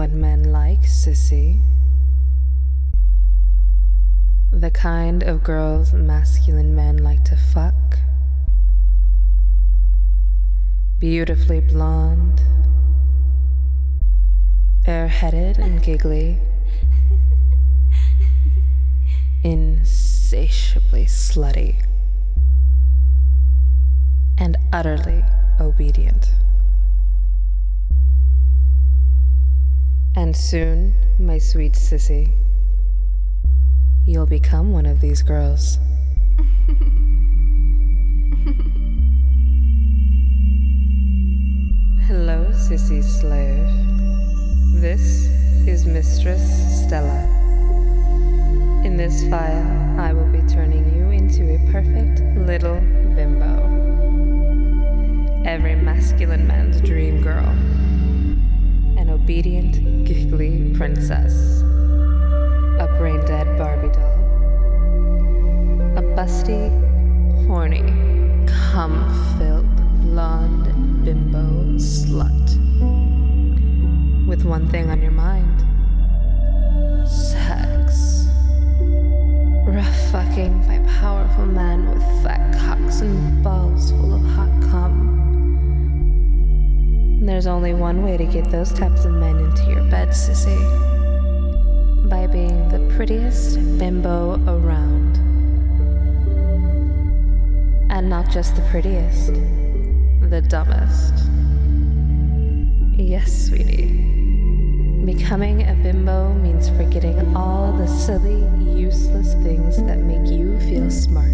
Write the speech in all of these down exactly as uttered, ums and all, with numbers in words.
what men like, sissy. The kind of girls masculine men like to fuck. Beautifully blonde, airheaded and giggly, insatiably slutty, and utterly obedient. And soon, my sweet sissy, you'll become one of these girls. Hello, sissy slave. This is Mistress Stella. In this file, I will be turning you into a perfect little bimbo. Every masculine man's dream girl. An obedient, giggly princess. A brain-dead Barbie doll. A busty, horny, cum-filled, blonde bimbo slut. With one thing on your mind. Sex. Rough fucking by powerful men with fat cocks and balls full of hot cum. There's only one way to get those types of men into your bed, sissy. By being the prettiest bimbo around. And not just the prettiest, the dumbest. Yes, sweetie. Becoming a bimbo means forgetting all the silly, useless things that make you feel smart.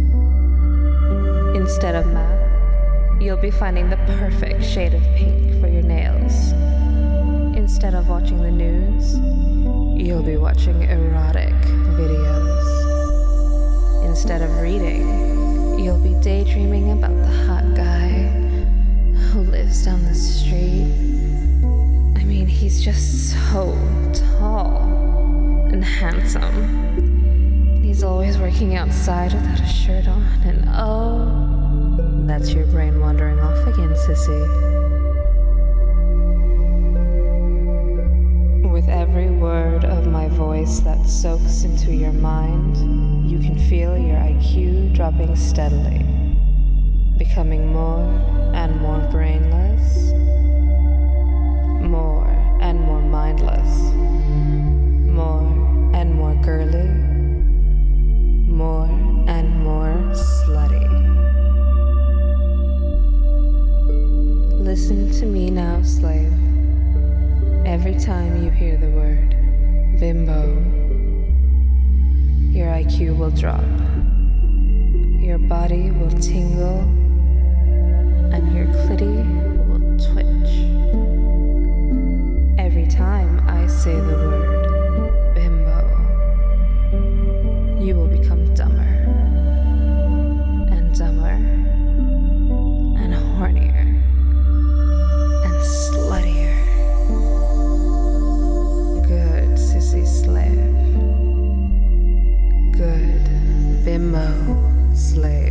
Instead of math, you'll be finding the perfect shade of pink for your nails. Instead of watching the news, you'll be watching erotic videos. Instead of reading, you'll be daydreaming about the hot guy who lives down the street. I mean, he's just so tall and handsome. He's always working outside without a shirt on, and oh, that's your brain wandering off again, sissy. With every word of my voice that soaks into your mind, you can feel your I Q dropping steadily, becoming more and more brainless, more and more mindless, more and more girly, more and more slutty. Listen to me now, slave. Every time you hear the word bimbo, your I Q will drop, your body will tingle, and your clitty will twitch. Every time I say the word bimbo, you will become dumber, and dumber, and hornier, and sluttier. Good sissy slave. Good bimbo slave.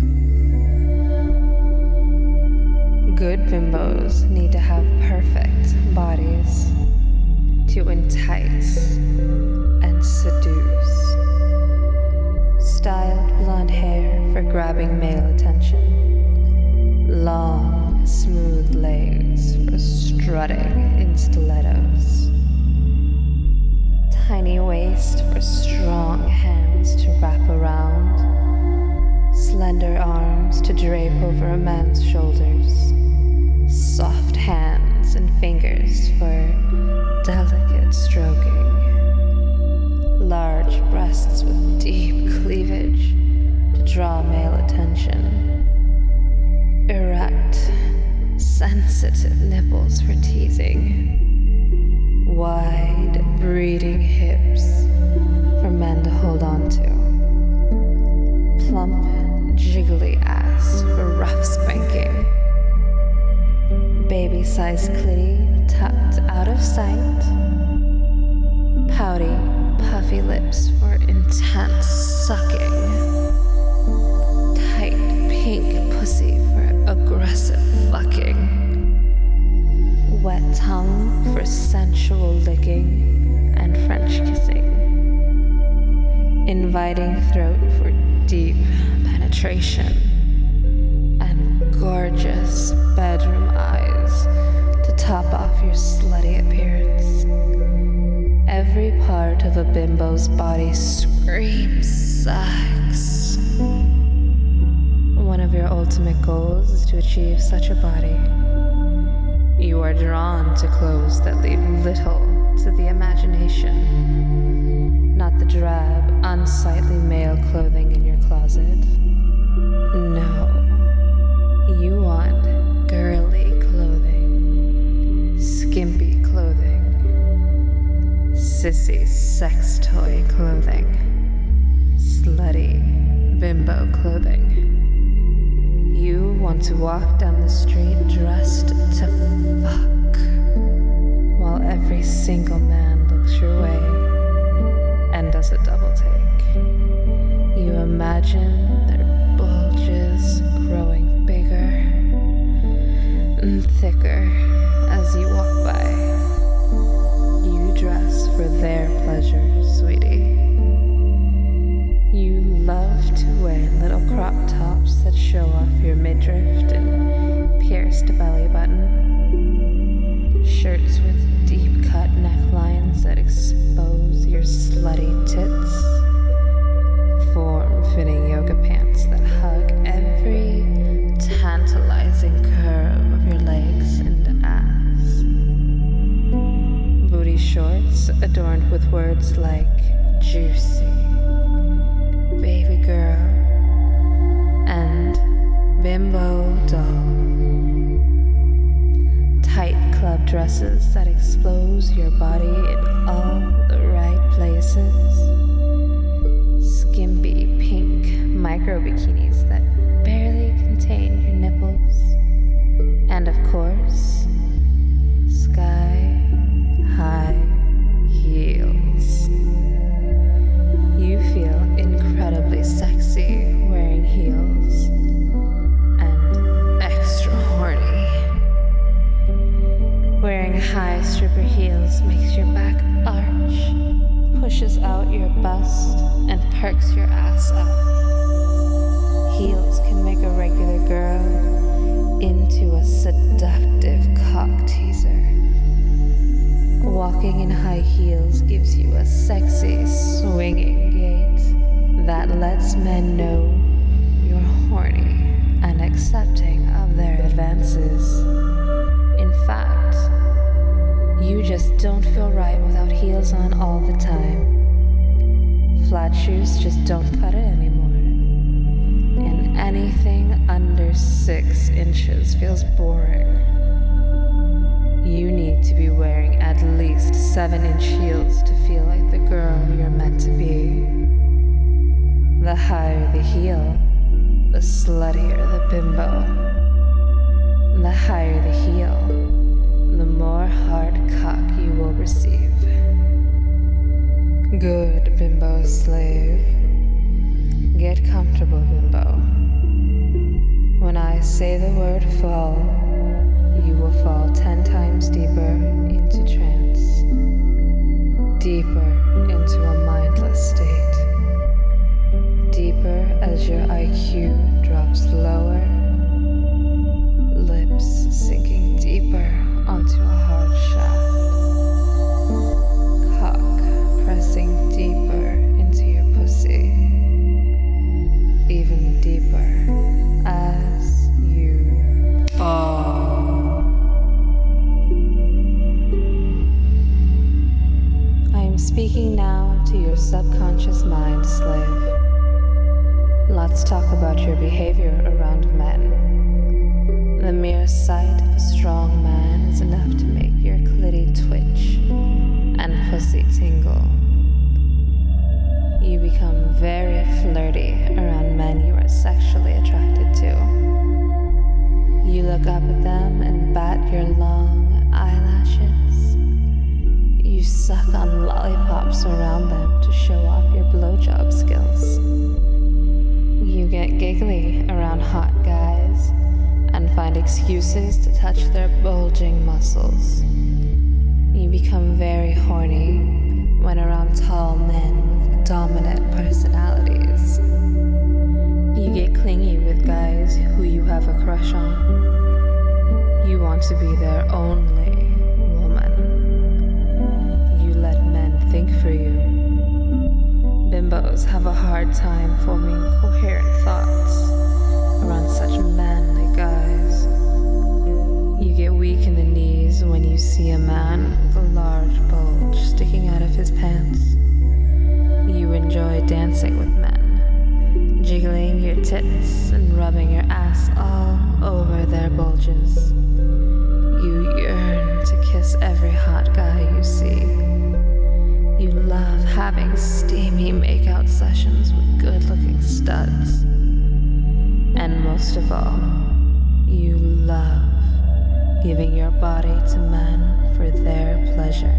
Good bimbos need to have perfect bodies to entice and seduce. Styled blonde hair for grabbing male attention. Long, smooth legs for strutting in stilettos. Tiny waist for strong hands to wrap around. Slender arms to drape over a man's shoulders. Soft hands and fingers for delicate stroking. Large breasts with deep cleavage to draw male attention. Erect, sensitive nipples for teasing. Wide, breeding hips for men to hold on to. Plump, jiggly ass for rough spanking. Baby-sized clitty tucked out of sight. Pouty, puffy lips for intense sucking. Tight, pink pussy for aggressive fucking. Wet tongue for sensual inviting throat for deep penetration, and gorgeous bedroom eyes to top off your slutty appearance. Every part of a bimbo's body screams sex. One of your ultimate goals is to achieve such a body. You are drawn to clothes that leave little to the imagination, not the drab, unsightly male clothing in your closet. No, you want girly clothing, skimpy clothing, sissy sex toy clothing, slutty bimbo clothing. You want to walk down the street dressed to fuck, while every single man looks your way and does a double take. You imagine their bulges growing bigger and thicker as you walk by. You dress for their pleasure, sweetie. You love to wear little crop tops that show off your midriff and pierced belly button. Shirts with deep cut necklines that expose your slutty tits. Form-fitting yoga pants that hug every tantalizing curve of your legs and ass. Booty shorts adorned with words like juicy, baby girl, and bimbo doll. Tight club dresses that expose your body in all the right places. Skimpy pink micro bikinis that barely contain your nipples. And of course, sky high heels. You feel incredibly sexy wearing heels and extra horny. Wearing high stripper heels makes your back arch, pushes out your bust, and perks your ass up. Heels can make a regular girl into a seductive cock teaser. Walking in high heels gives you a sexy, swinging gait that lets men know you're horny and accepting of their advances. In fact, you just don't feel right without heels on all the time. Flat shoes just don't cut it anymore. And anything under six inches feels boring. You need to be wearing at least seven inch heels to feel like the girl you're meant to be. The higher the heel, the sluttier the bimbo. The higher the heel, the more hard cock you will receive. Good bimbo slave. Get comfortable, bimbo. When I say the word fall, you will fall ten times deeper into trance, deeper into a mindless state, deeper as your I Q drops lower, lips sinking deeper onto a hard shaft, cock pressing deeper into your pussy, even deeper as you fall. I am speaking now to your subconscious mind, slave. Let's talk about your behavior around men. The mere sight of a strong man is enough to make your clitty twitch and pussy tingle. You become very flirty around men you are sexually attracted to. You look up at them and bat your long eyelashes. You suck on lollipops around them to show off your blowjob skills. You get giggly around hot guys and find excuses to touch their bulging muscles. You become very horny when around tall men with dominant personalities. You get clingy with guys who you have a crush on. You want to be their only woman. You let men think for you. Bimbos have a hard time forming coherent thoughts around such manly guys. You get weak in the knees when you see a man with a large bulge sticking out of his pants. You enjoy dancing with men, jiggling your tits and rubbing your ass all over their bulges. You yearn to kiss every hot guy you see. You love having steamy makeout sessions with good-looking studs. And most of all, you love giving your body to men for their pleasure.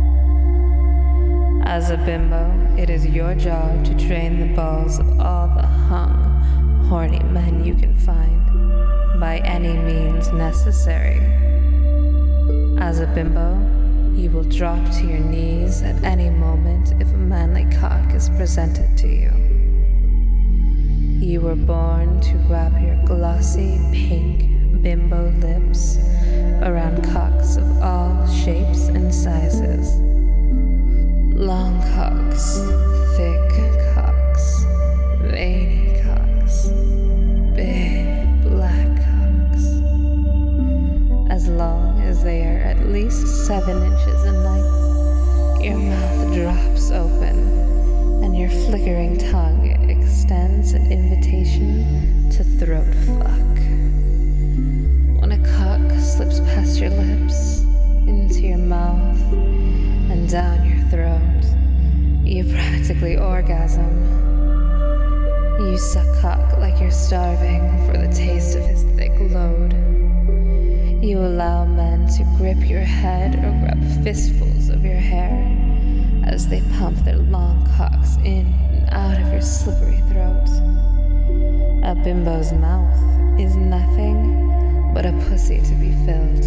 As a bimbo, it is your job to drain the balls of all the hung, horny men you can find, by any means necessary. As a bimbo, you will drop to your knees at any moment if a manly cock is presented to you. You were born to wrap your glossy, pink, bimbo lips around cocks of all shapes and sizes. Long cocks, thick cocks, veiny cocks, big black cocks. As long as they are at least seven inches in length, your mouth drops open and your flickering tongue extends an invitation to throat fuck. When a cock slips past your lips, into your mouth, and down your throat, you practically orgasm. You suck cock like you're starving for the taste of his thick load. You allow men to grip your head or grab fistfuls of your hair as they pump their long cocks in and out of your slippery throat. A bimbo's mouth is nothing but a pussy to be filled.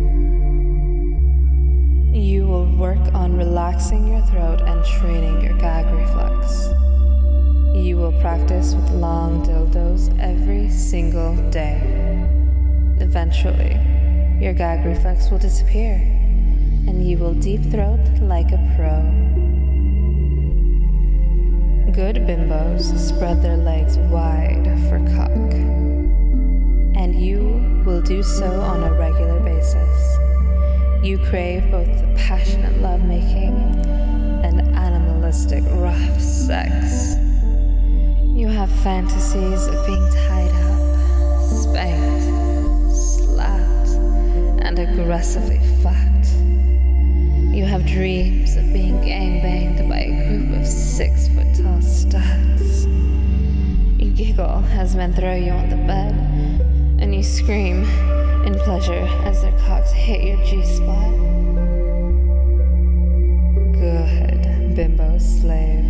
You will work on relaxing your throat and training your gag reflex. You will practice with long dildos every single day. Eventually, your gag reflex will disappear, and you will deep throat like a pro. Good bimbos spread their legs wide for cock, and you will do so on a regular basis. You crave both the passionate lovemaking and animalistic rough sex. You have fantasies of being tied up, spanked, slapped, and aggressively fucked. You have dreams of being gangbanged by a group of six-foot-tall studs. You giggle as men throw you on the bed, and you scream in pleasure as their cocks hit your G-spot. Good, bimbo slave.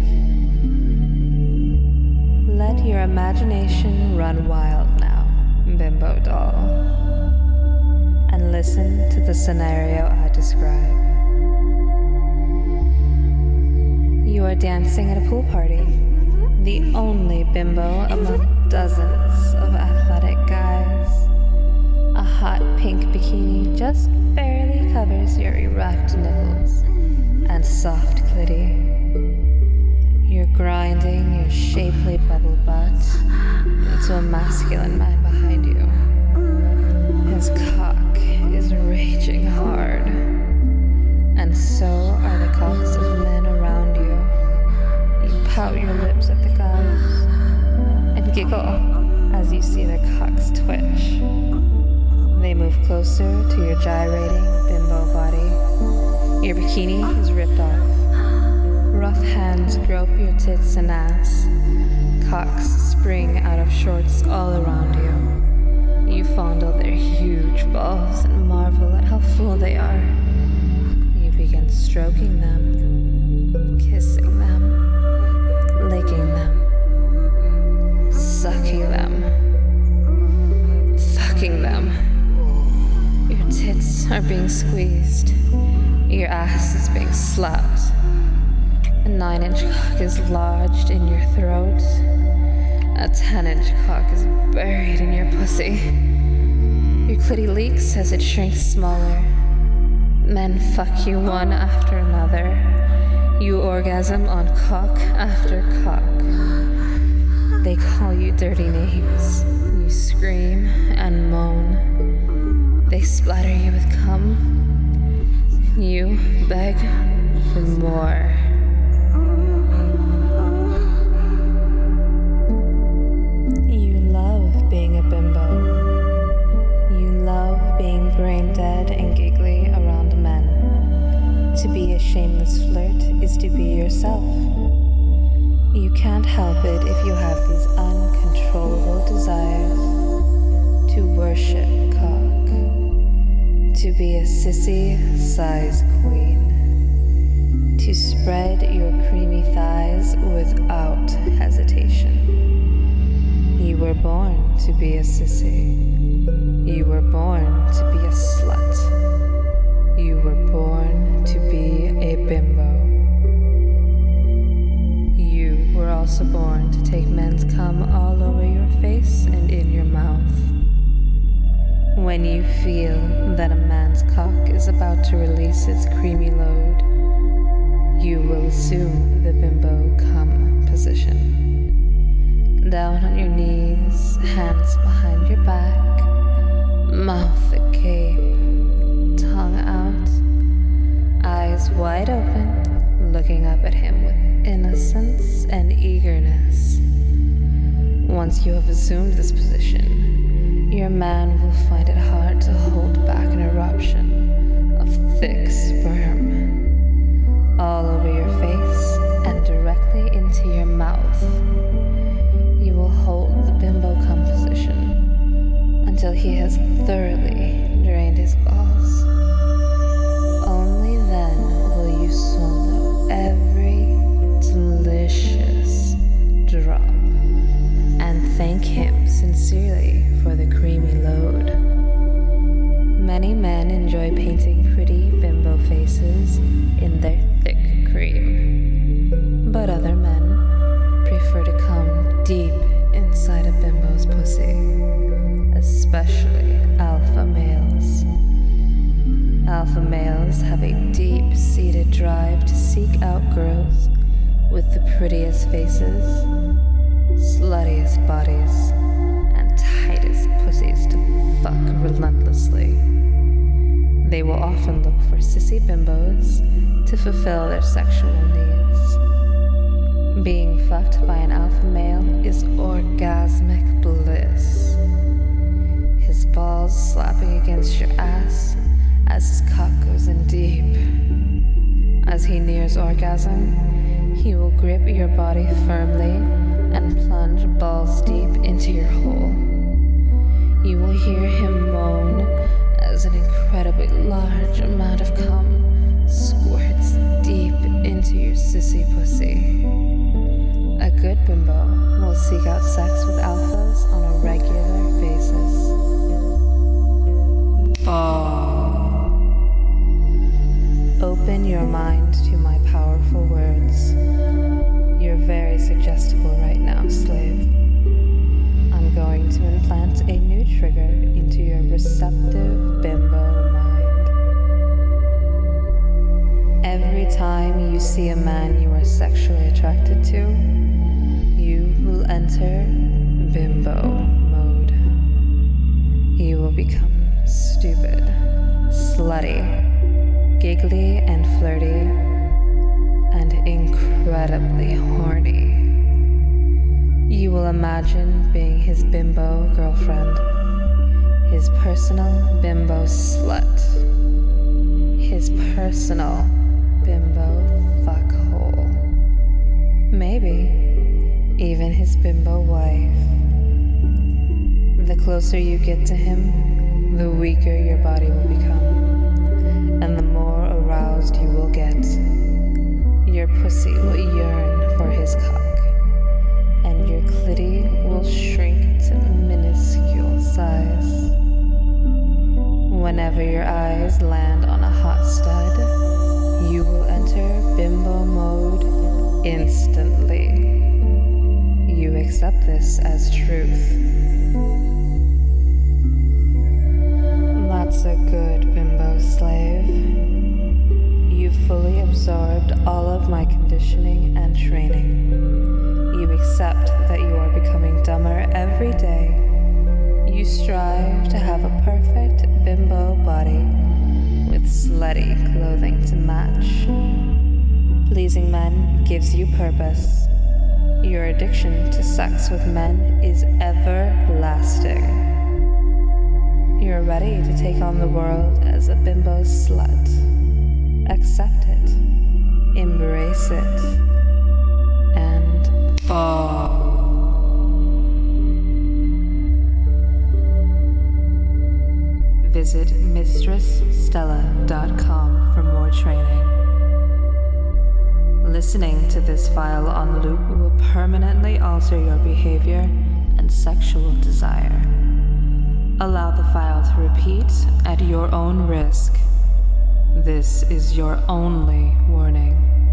Let your imagination run wild now, bimbo doll, and listen to the scenario I describe. You are dancing at a pool party, the only bimbo among dozens of athletic guys. A hot pink bikini just barely covers your erect nipples and soft clitty. You're grinding your shapely bubble butt into a masculine man behind you. His cock is raging hard, and so are the cocks of men around you. You pout your lips at the guys and giggle as you see their cocks twitch. They move closer to your gyrating bimbo body. Your bikini is ripped off. Rough hands grope your tits and ass. Cocks spring out of shorts all around you. You fondle their huge balls and marvel at how full they are. You begin stroking them, kissing them, licking them, sucking them, fucking them. Your tits are being squeezed. Your ass is being slapped. nine-inch cock is lodged in your throat. A ten-inch cock is buried in your pussy. Your clitty leaks as it shrinks smaller. Men fuck you one after another. You orgasm on cock after cock. They call you dirty names. You scream and moan. They splatter you with cum. You beg for more. You love being a bimbo. You love being brain dead and giggly around men. To be a shameless flirt is to be yourself. You can't help it if you have these uncontrollable desires to worship cock, to be a sissy-sized queen, to spread your creamy thighs without hesitation. You were born to be a sissy. You were born to be a slut. You were born to be a bimbo. You were also born to take men's cum all over your face and in your mouth. When you feel that a man's cock is about to release its creamy load, you will assume the bimbo cum position. Down on your knees, hands behind your back, mouth agape, tongue out, eyes wide open, looking up at him with innocence and eagerness. Once you have assumed this position, your man will find it hard to hold back an eruption of thick sperm all over your face and directly into your mouth. You will hold the bimbo cum position until he has thoroughly drained his balls. Only then will you swallow every delicious drop and thank him sincerely for the creamy load. Many men enjoy painting pretty bimbo faces in their thick cream, but other men prefer to come deep inside a bimbo's pussy, especially alpha males. Alpha males have a deep-seated drive to seek out girls with the prettiest faces, sluttiest bodies, and tightest pussies to fuck relentlessly. They will often look for sissy bimbos to fulfill their sexual needs. Being fucked by an alpha male is orgasmic bliss. His balls slapping against your ass as his cock goes in deep. As he nears orgasm, he will grip your body firmly and plunge balls deep into your hole. You will hear him moan as an incredibly large amount of cum squirts deep into your sissy pussy. A good bimbo will seek out sex with alphas on a regular basis. Oh. Open your mind to my powerful words. You're very suggestible right now, slave. I'm going to implant a new trigger into your receptive bimbo mind. Every time you see a man you are sexually attracted to, you will enter bimbo mode. You will become stupid, slutty, giggly and flirty, and incredibly horny. You will imagine being his bimbo girlfriend, his personal bimbo slut, his personal bimbo fuckhole, maybe even his bimbo wife. The closer you get to him, the weaker your body will become, and the more aroused you will get. Your pussy will yearn for his cock, and your clitty will shrink to minuscule size. Whenever your eyes land on a hot stud, you will enter bimbo mode instantly. You accept this as truth. That's a good bimbo slave. You've fully absorbed all of my conditioning and training. You accept that you are becoming dumber every day. You strive to have a perfect bimbo body with slutty clothing to match. Pleasing men gives you purpose. Your addiction to sex with men is everlasting. You're ready to take on the world as a bimbo slut. Accept it, embrace it, and fall. Visit mistress stella dot com for more training. Listening to this file on loop will permanently alter your behavior and sexual desire. Allow the file to repeat at your own risk. This is your only warning.